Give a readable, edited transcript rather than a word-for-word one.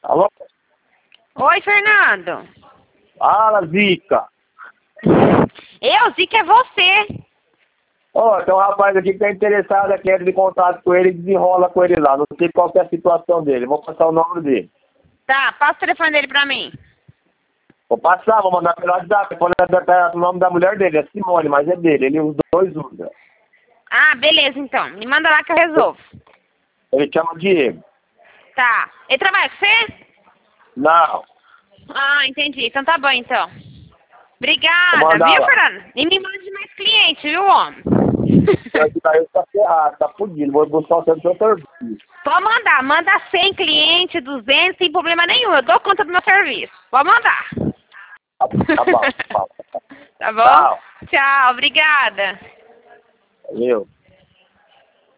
Alô? Oi, Fernando. Fala, Zica. Zica, é você. Ó, tem um rapaz aqui que tá interessado, aqui entra em contato com ele e desenrola com ele lá. Não sei qual que é a situação dele. Vou passar o nome dele. Tá, passa o telefone dele pra mim. Vou passar, vou mandar pelo WhatsApp. O nome da mulher dele é Simone, mas é dele. Ele os dois usam. Ah, beleza, então. Me manda lá que eu resolvo. Ele chama Diego. Tá. Ele trabalha com você? Não. Ah, entendi. Então tá bom, então. Obrigada, Vou mandar viu, lá. Fernando? E me mande mais clientes, viu, homem? Esse daí tá ferrado, tá fudido. Vou buscar o seu serviço. Pode mandar. Manda 100 clientes, 200, sem problema nenhum. Eu dou conta do meu serviço. Pode mandar. Tá bom, tá bom. Tá bom? Tchau. Tchau, obrigada. Valeu.